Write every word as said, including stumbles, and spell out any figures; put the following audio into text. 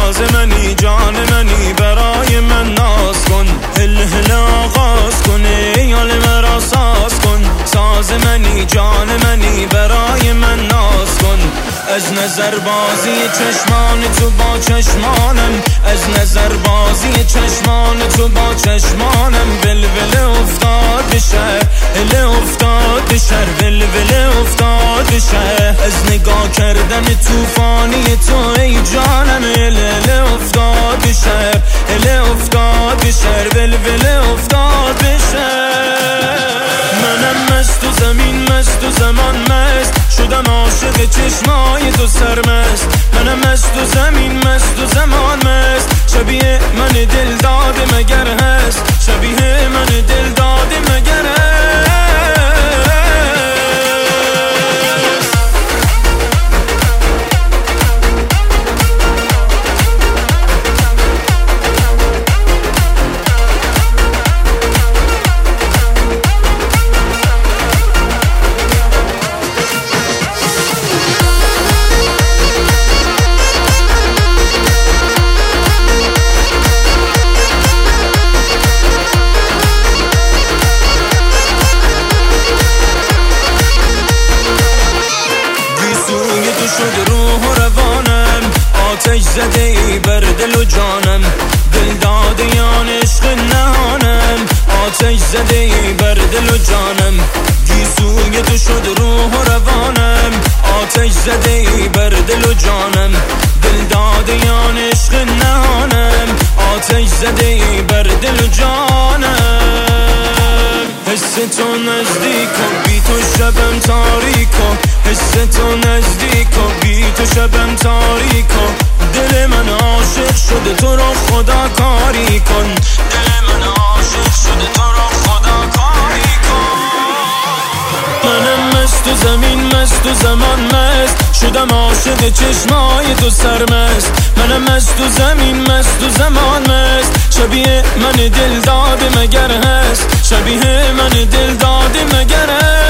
ساز منی جان منی برای من ناز کن هل هل آغاز کن یال مرا ساز کن ساز منی جان منی برای من ناز کن از نظر بازی چشمان تو با چشمانم از نظر بازی چشمان تو با چشمانم ولول افتاد به شهر هل افتاد به شهر ولول افتاد به شهر از نگاه کردن توفانی تو ای جانم هل هل افتاد به شهر هل افتاد به شهر ولول افتاد به شهر منم مست و زمین مست و زمان مست شدم عاشق چشمای تو سرمست منم مست و زمین مست و زمان مست شبیه من دل داده مگر هست شبیه من دل داده مگر هست شد روح و روانم آتش زده ای بر دل و جانم دل داده یان عشق نهانم آتش زده ای بر دل و جانم گیسوی تو شد روح و روانم آتش زده ای بر دل و جانم دل داده یان عشق نهانم آتش زده ای بر دل و جانم حس تو نزدیک و بی تو شبم تاریک و حس تو نزدیک و بی تو شبم تاریک و دل من عاشق شده تو رو خدا کاری کن دل من عاشق شده تو رو خدا کاری کن منم مست و زمین مست و زمان مست شدم عاشق چشمای تو سرمست منم مست و زمین مست و زمان مست شبیه من دل داده مگر هست شبیه من دل داده مگر هست